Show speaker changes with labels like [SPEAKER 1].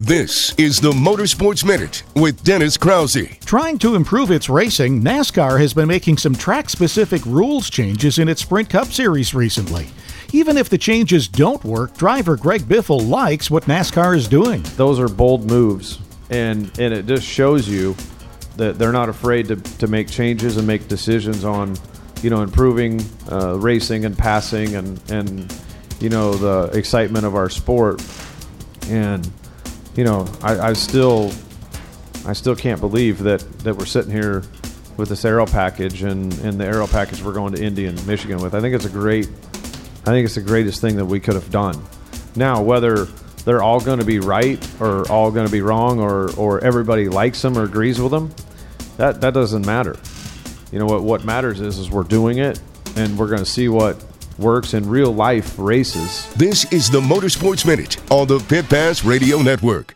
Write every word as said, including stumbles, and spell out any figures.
[SPEAKER 1] This is the Motorsports Minute with Dennis Krause.
[SPEAKER 2] Trying to improve its racing, NASCAR has been making some track-specific rules changes in its Sprint Cup Series recently. Even if the changes don't work, driver Greg Biffle likes what NASCAR is doing.
[SPEAKER 3] Those are bold moves, and, and it just shows you that they're not afraid to, to make changes and make decisions on, you know, improving uh, racing and passing and, and, you know, the excitement of our sport. And you know, I, I still, I still can't believe that, that we're sitting here with this aero package and, and the aero package we're going to Indy and Michigan with. I think it's a great, I think it's the greatest thing that we could have done. Now, whether they're all going to be right or all going to be wrong or, or everybody likes them or agrees with them, that, that doesn't matter. You know, what, what matters is, is we're doing it and we're going to see what works in real life races.
[SPEAKER 1] This is the Motorsports Minute on the Pit Pass Radio Network.